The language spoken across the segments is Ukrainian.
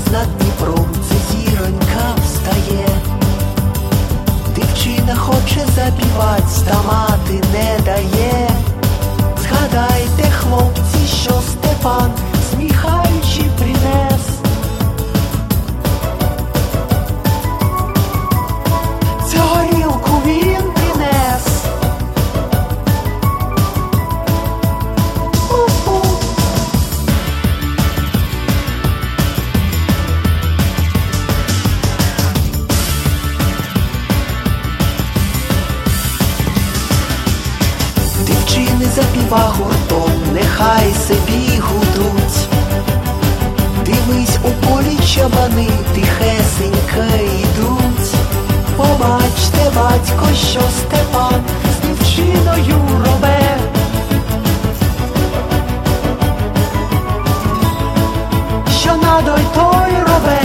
місяць над Дніпром, це зіронька встає. Дівчина хоче запівать, та мати не дає. Згадайте, хлопці, що Степан, сміхаючи, принес. Цю горілку він принес. Дівчини запіва гуртом, нехай собі гудуть. Дивись, у полі чабани тихесенько йдуть. Побачте, батько, що Степан з дівчиною робе. Що надо й той робе.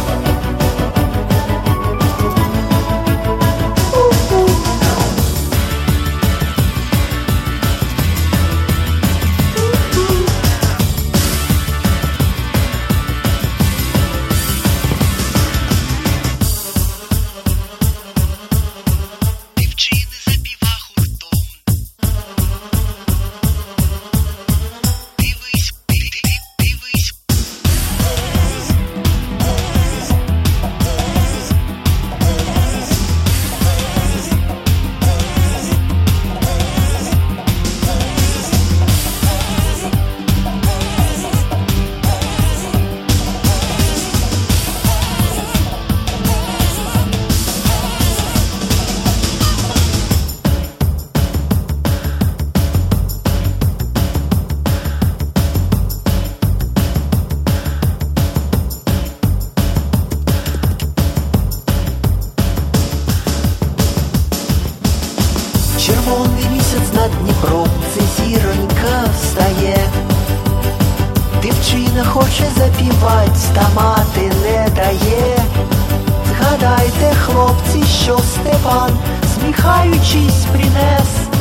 Червоний місяць над Дніпром, це зіронька встає. Дівчина хоче запівать, та мати не дає. Згадайте, хлопці, що Степан, сміхаючись, принес.